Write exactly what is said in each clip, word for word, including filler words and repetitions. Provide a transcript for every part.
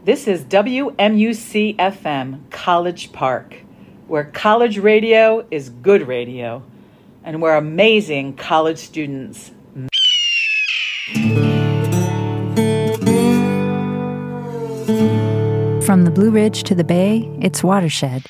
This is W M U C F M, College Park, where college radio is good radio, and where amazing college students. From the Blue Ridge to the Bay, it's Watershed.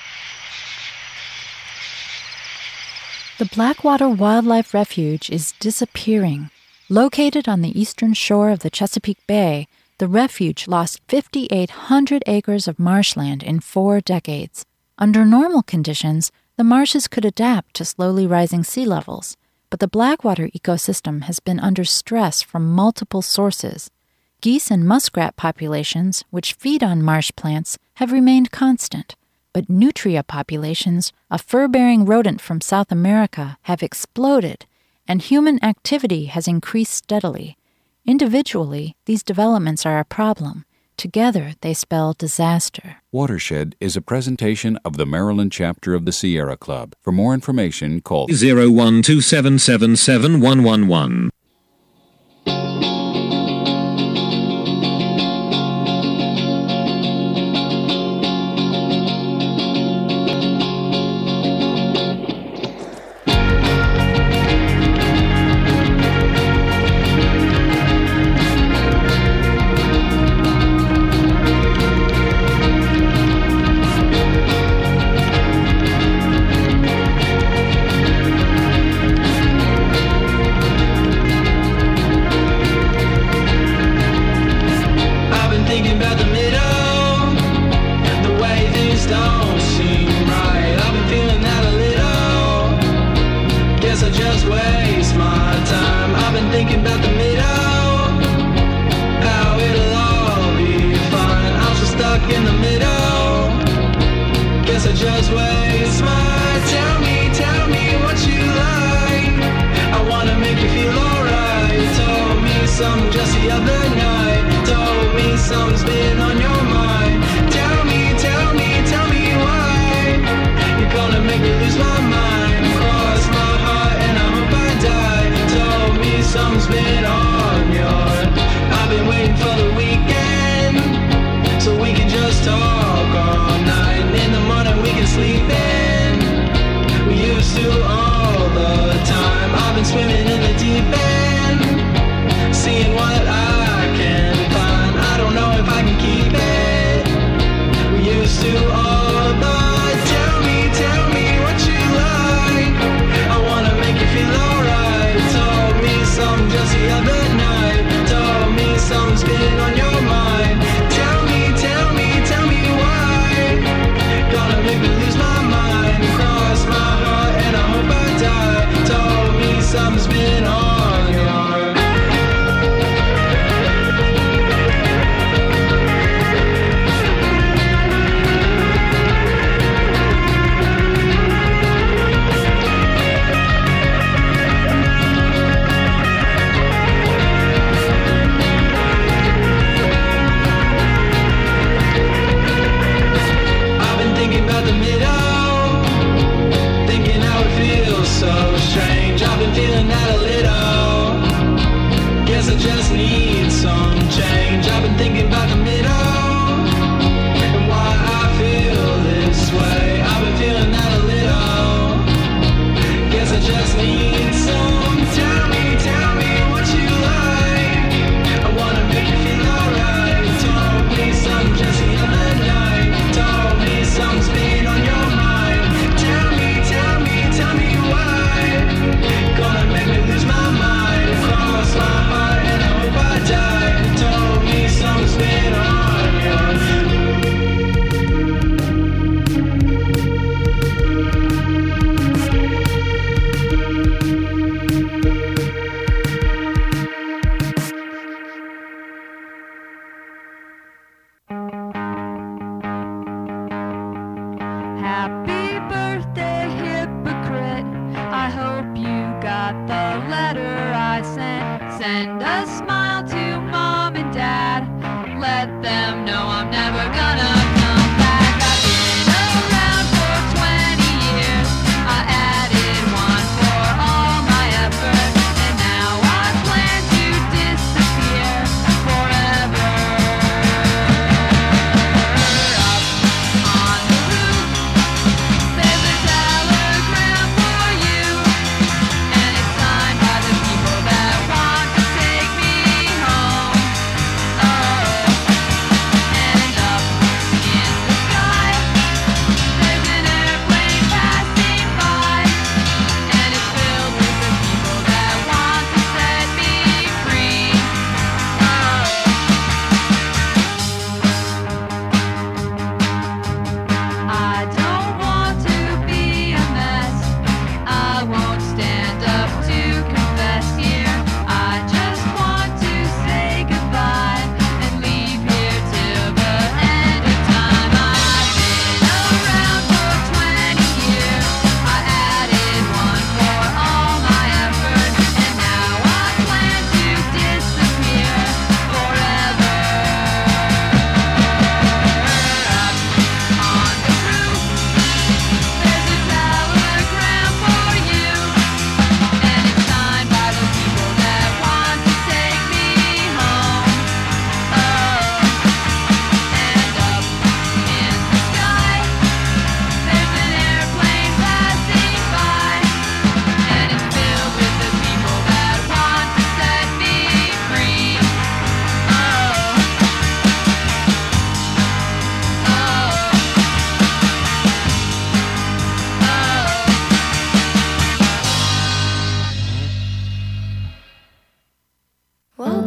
The Blackwater Wildlife Refuge is disappearing. Located on the eastern shore of the Chesapeake Bay, the refuge lost five thousand eight hundred acres of marshland in four decades. Under normal conditions, the marshes could adapt to slowly rising sea levels, but the Blackwater ecosystem has been under stress from multiple sources. Geese and muskrat populations, which feed on marsh plants, have remained constant, but nutria populations, a fur-bearing rodent from South America, have exploded, and human activity has increased steadily. Individually, these developments are a problem. Together, they spell disaster. Watershed is a presentation of the Maryland chapter of the Sierra Club. For more information, call zero one two seven seven seven one one one.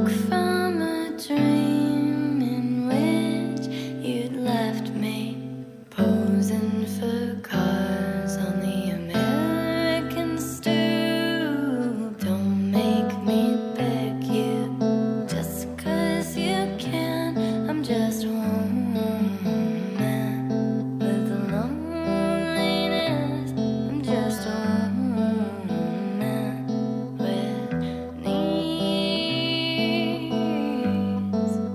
Just a woman with needs.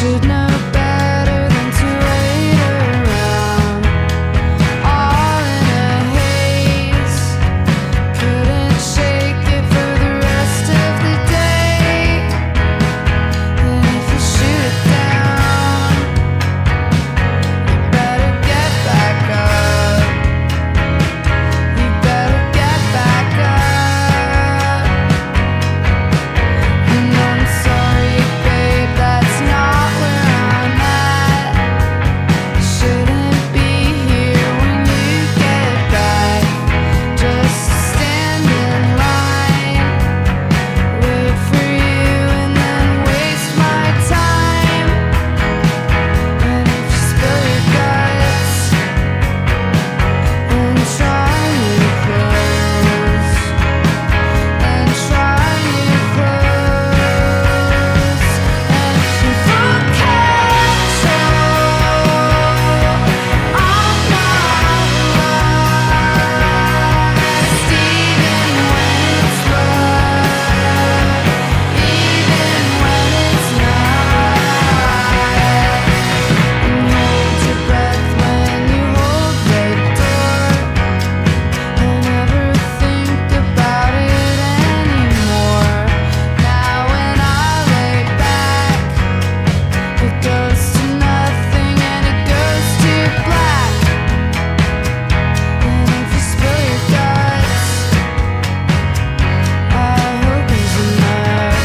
should know better than to wait around, all in a haze. Couldn't shake it for the rest of the day. And if you shoot it down, you better get back up. You better get back up. And I'm sorry, babe, that's not where I'm at. Shouldn't be here when you get back. Just stand in line, wait for you, and then waste my time. And if you spill your guts and try new clothes, and try new clothes, and if you full control, I'm not lost, even when it's love, even when it's not. And hold your breath when you hold the door, and never think about it anymore. Now when I lay back, it goes to nothing and it goes to black. And if you spill your guts, I hope he's enough.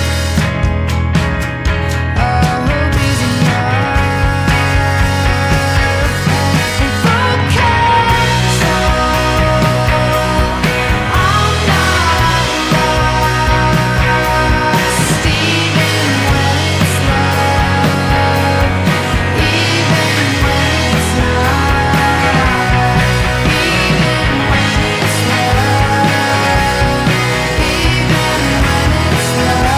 I hope he's enough. And if you full control, I'm not lost, even when it's love, even when it's not, even when it's love, even when it's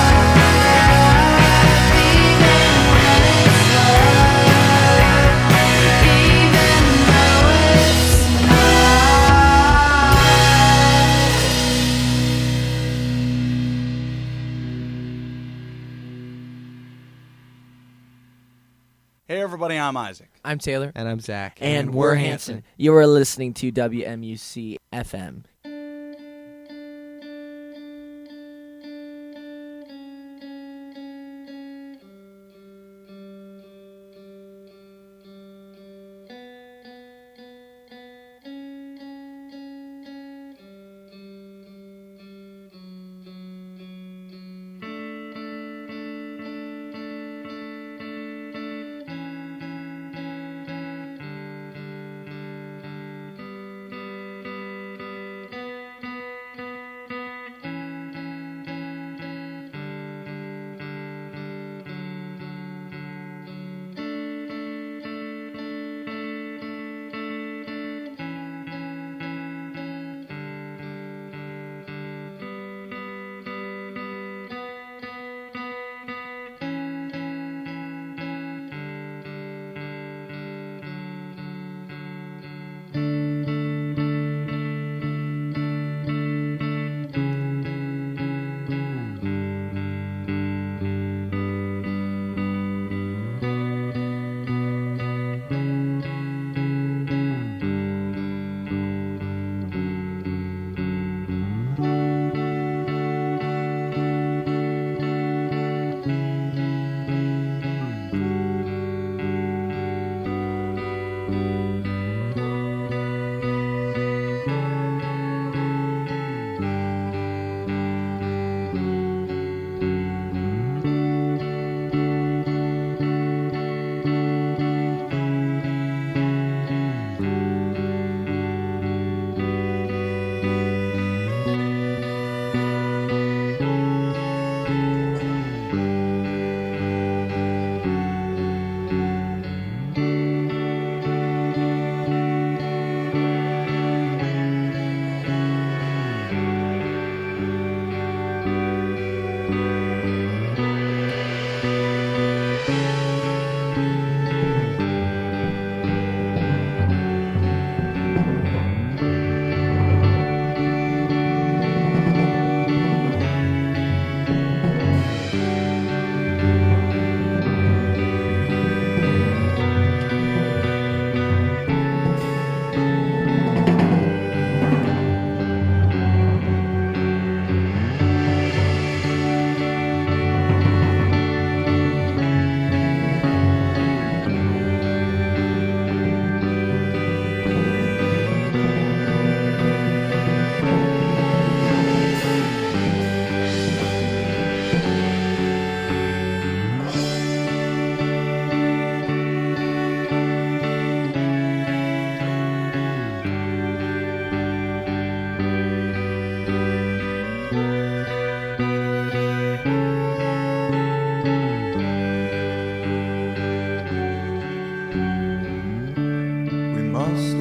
love, even when it's love, even though it's Hey everybody, I'm Isaac. I'm Taylor. And I'm Zach. And, we're Hanson. You are listening to W M U C F M.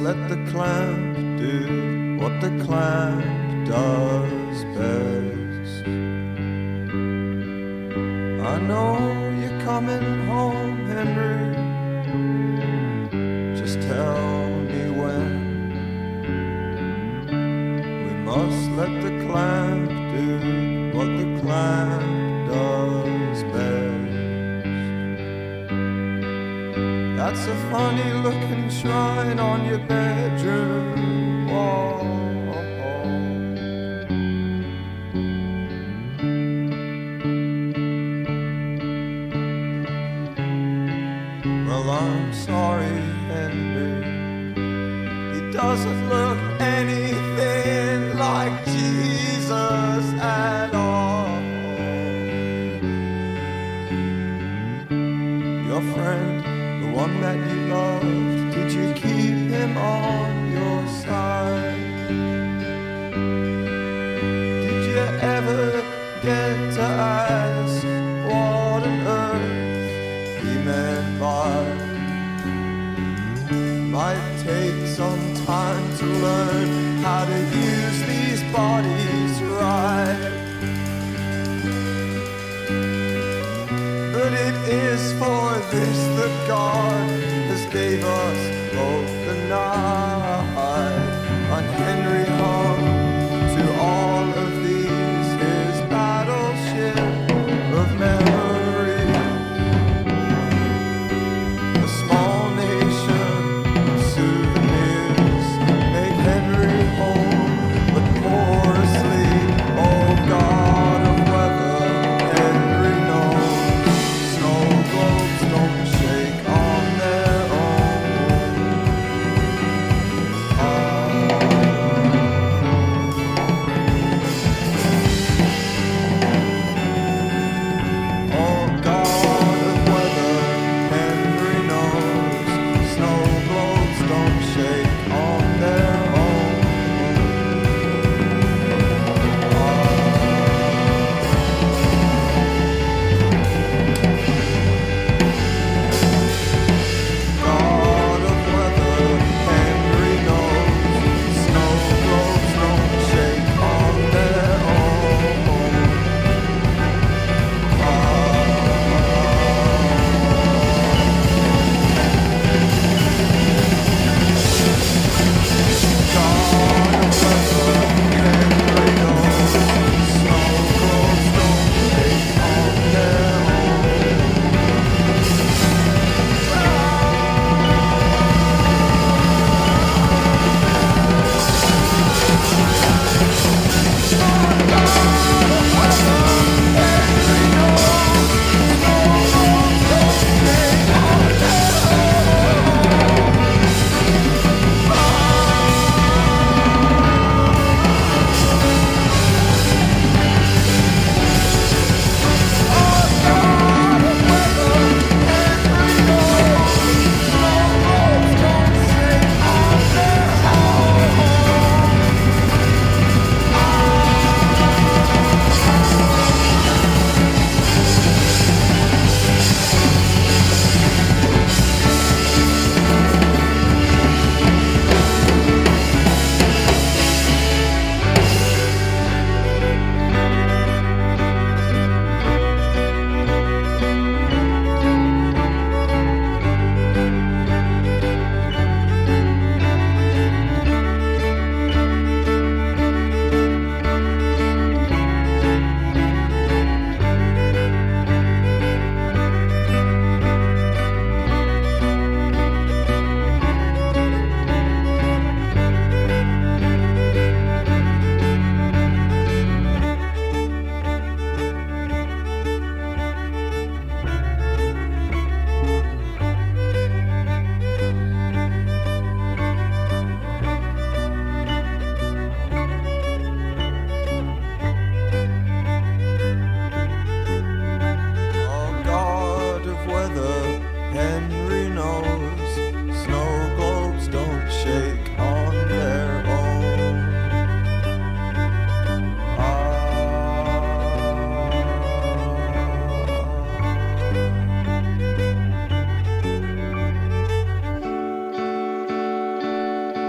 let the clamp do what the clamp does best. I know you're coming home, Henry. Just tell me when. We must let the clamp do what the clamp does best. That's a funny looking shrine on your bedroom wall. Well, I'm sorry, Henry. He doesn't look anything like Jesus at all. Your friend, the one that you loved, did you keep him on your side? Did you ever get to ask what on earth he meant by? Might take some time to learn how to use these bodies right. But it is for this that God has gave us both the night. On Henry hung to all of these his battleship of memory. A small nation, souvenirs make Henry home, but poor asleep. Oh God of weather, Henry knows. Snow globes don't shake on their own. Oh God of weather, Henry knows. Snow globes don't shake on their own. God of weather, Henry knows. Snow globes don't shake on their own. God of weather, Henry knows. Snow globes don't shake on their own. Oh God of weather, Henry knows. Snow globes don't shake on their own. Ah.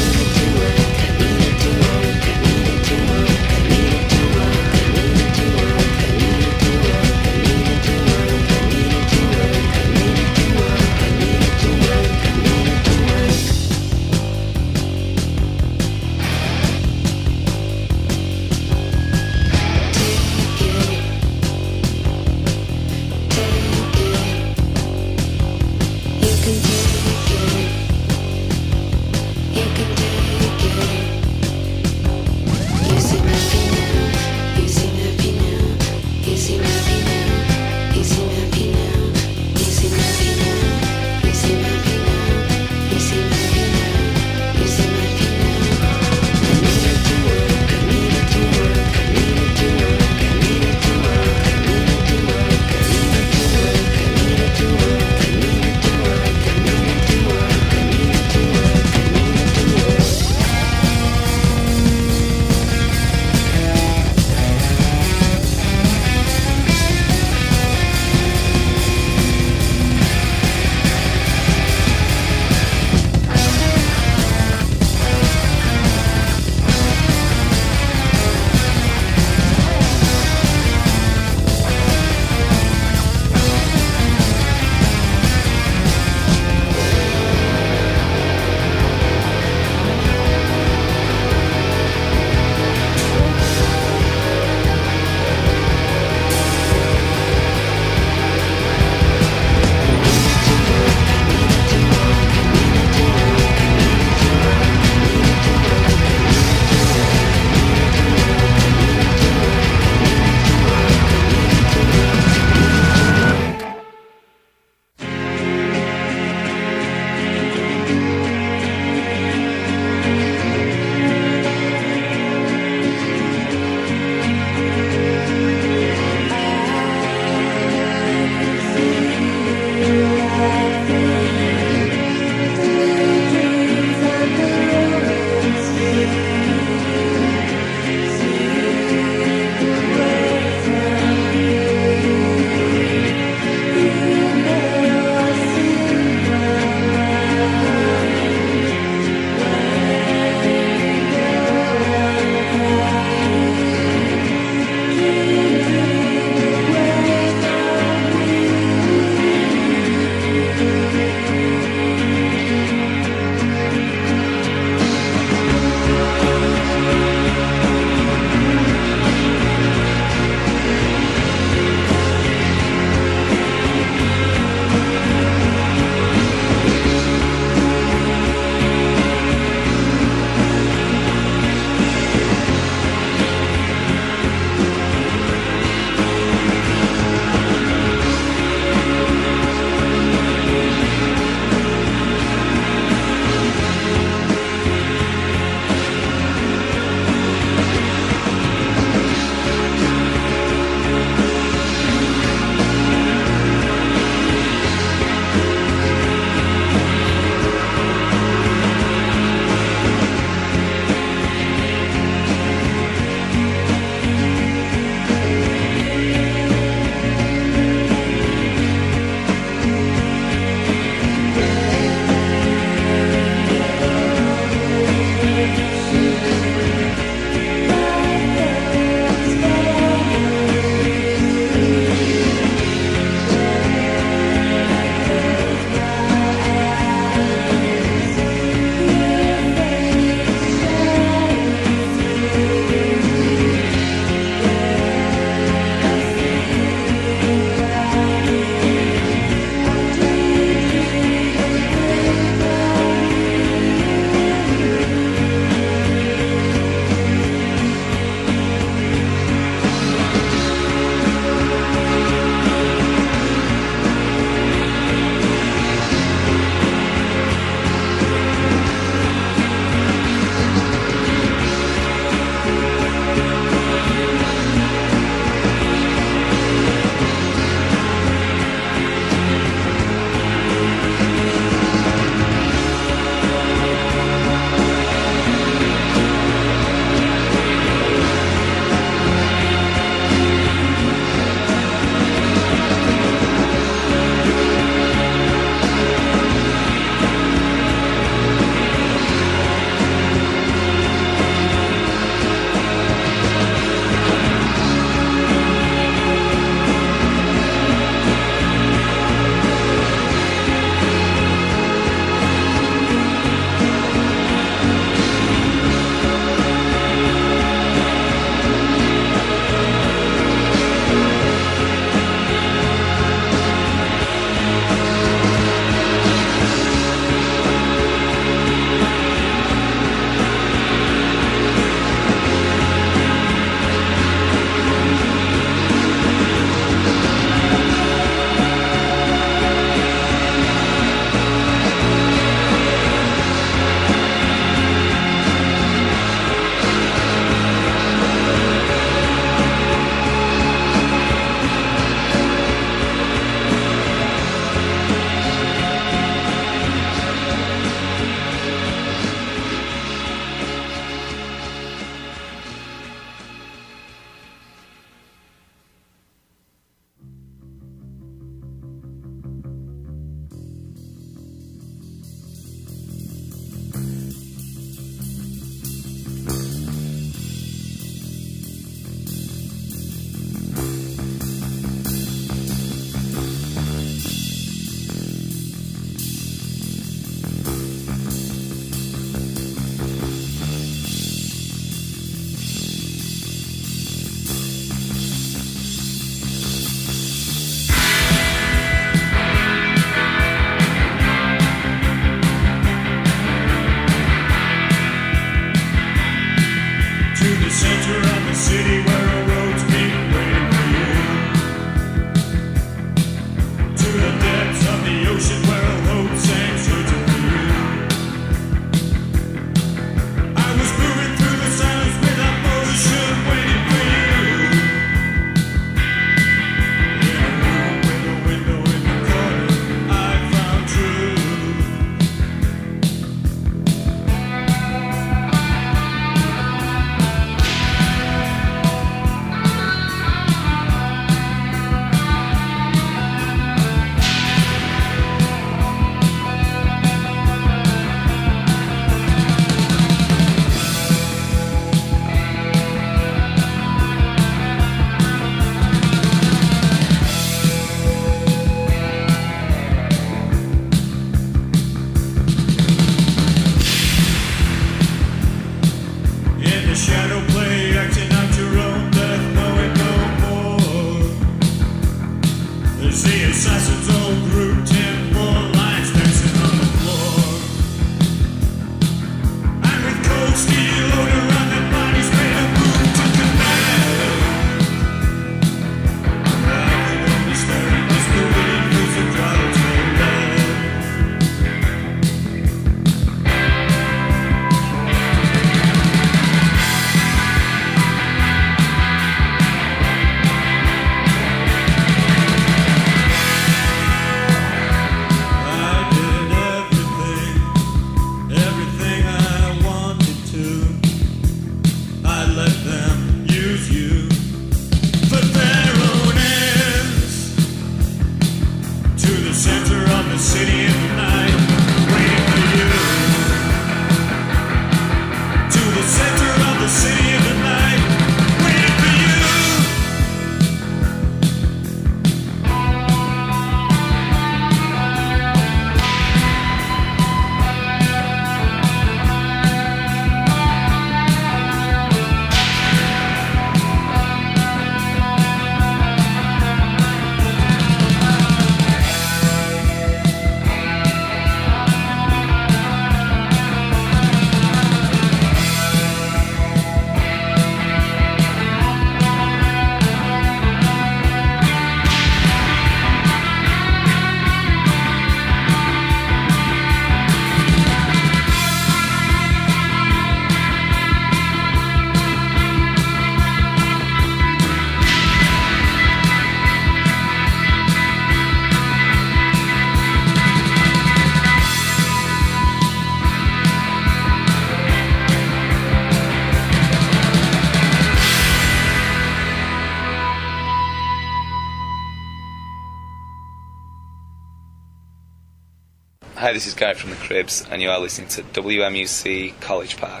Hi, this is Guy from the Cribs, and you are listening to W M U C College Park.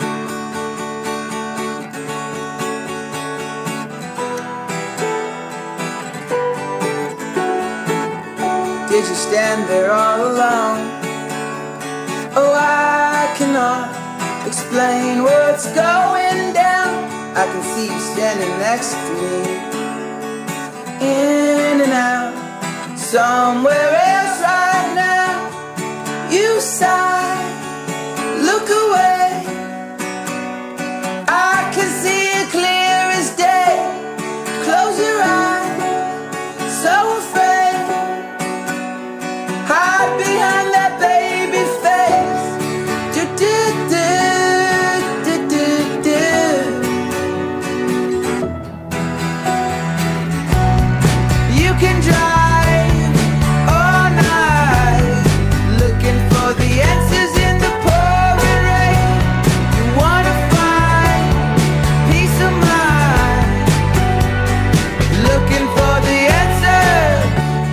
Did you stand there all alone? Oh, I cannot explain what's going down. I can see you standing next to me, in and out, somewhere else right now. You sigh, look away. I can see it clear as day. Close your eyes, so afraid. Hide behind that baby face. Do do do do do do. You can drive all night, looking for the answers in the pouring rain. You wanna find peace of mind, looking for the answers.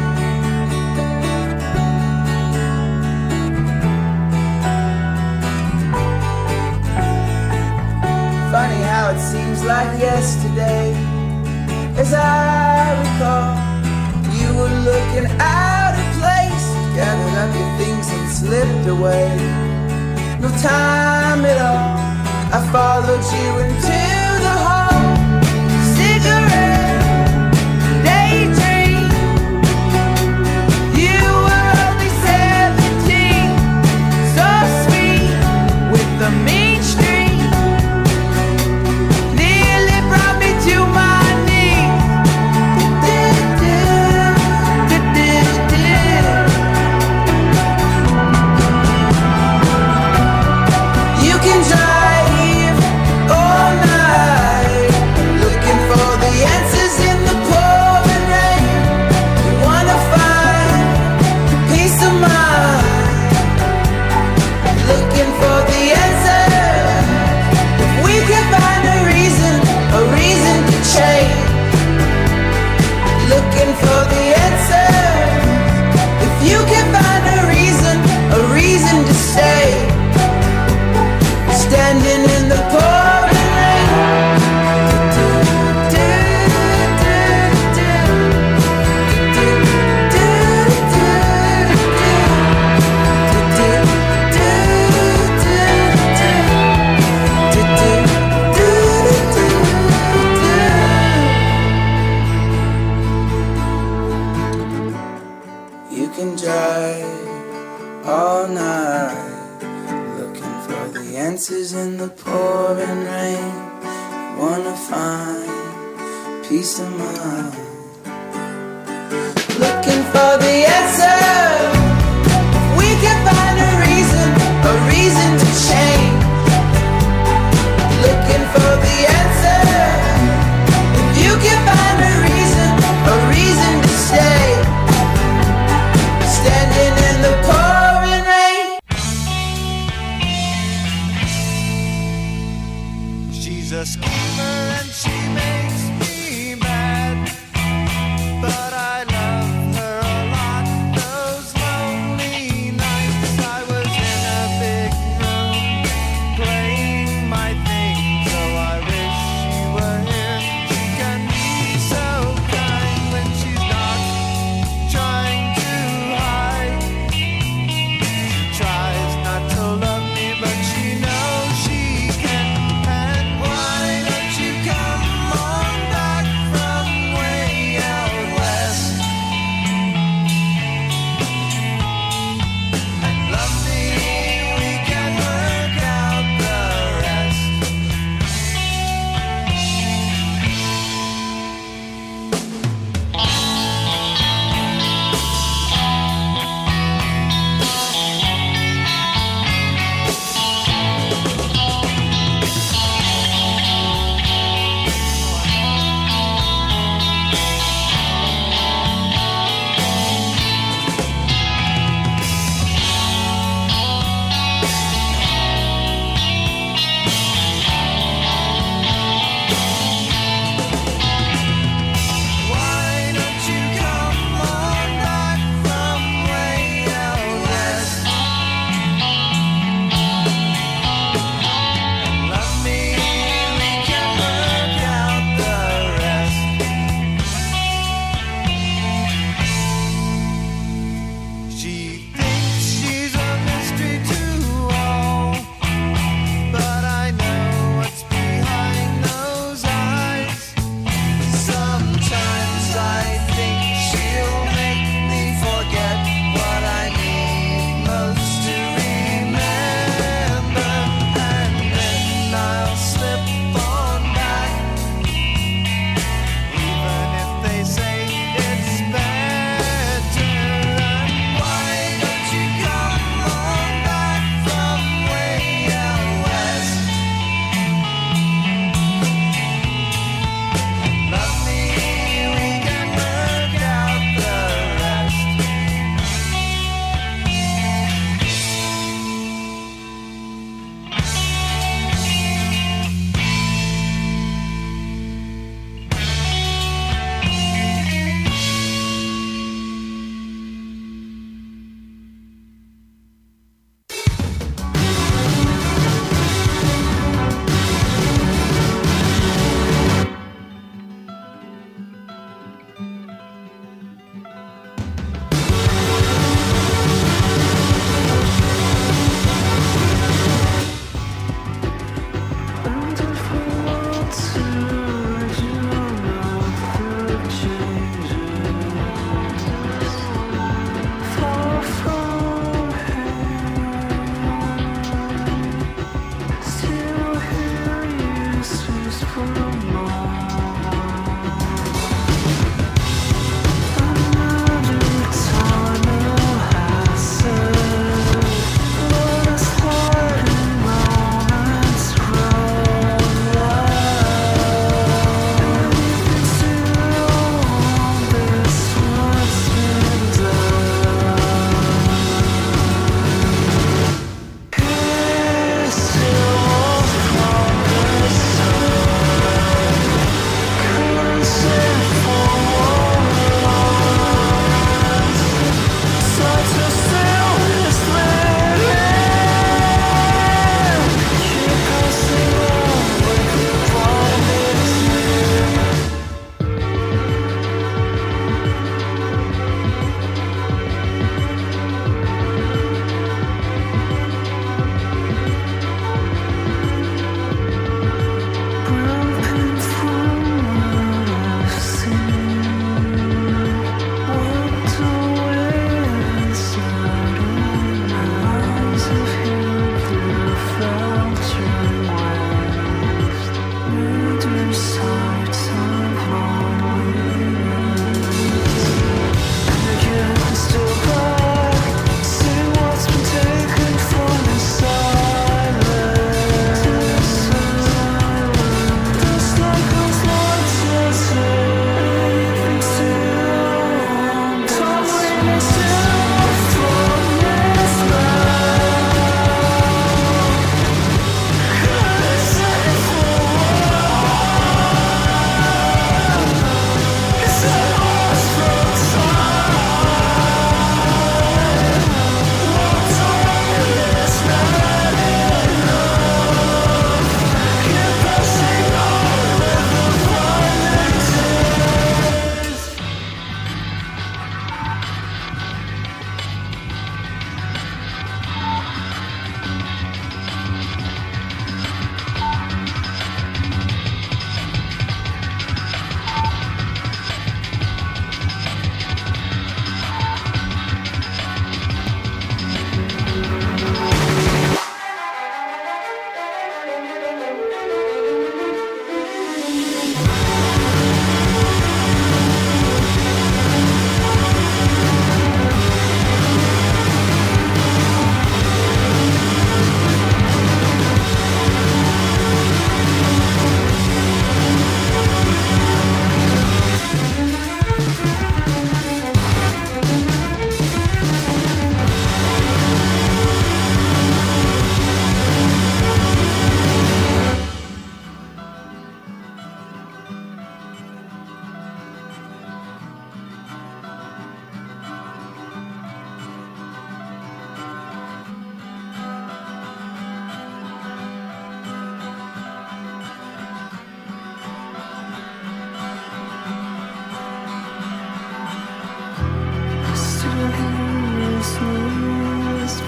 Funny how it seems like yesterday. As I recall, you were looking out of place, gathered up your things and slipped away. No time at all, I followed you into the hall. Cigarette, daydream. You were only seventeen, so sweet with the mean streak. Nearly brought me to my knees. You can drive all night, looking for the answers in the pouring rain. You wanna find peace of mind, looking for the answers. If we can find a reason, a reason to change, looking for the answers. If you can find a reason, a reason to stay, standing in the pouring rain. You can drive all night, looking for the answers in the pouring rain. Wanna find peace of mind, looking for the answer. We can find a reason, a reason to change, looking for the answer. If you can find a reason, a reason to stay, standing in the pouring rain. She's a schemer and she makes me mad, but I love her a lot. Those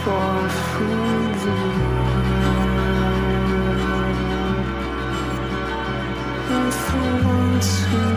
fall from the moon. And for once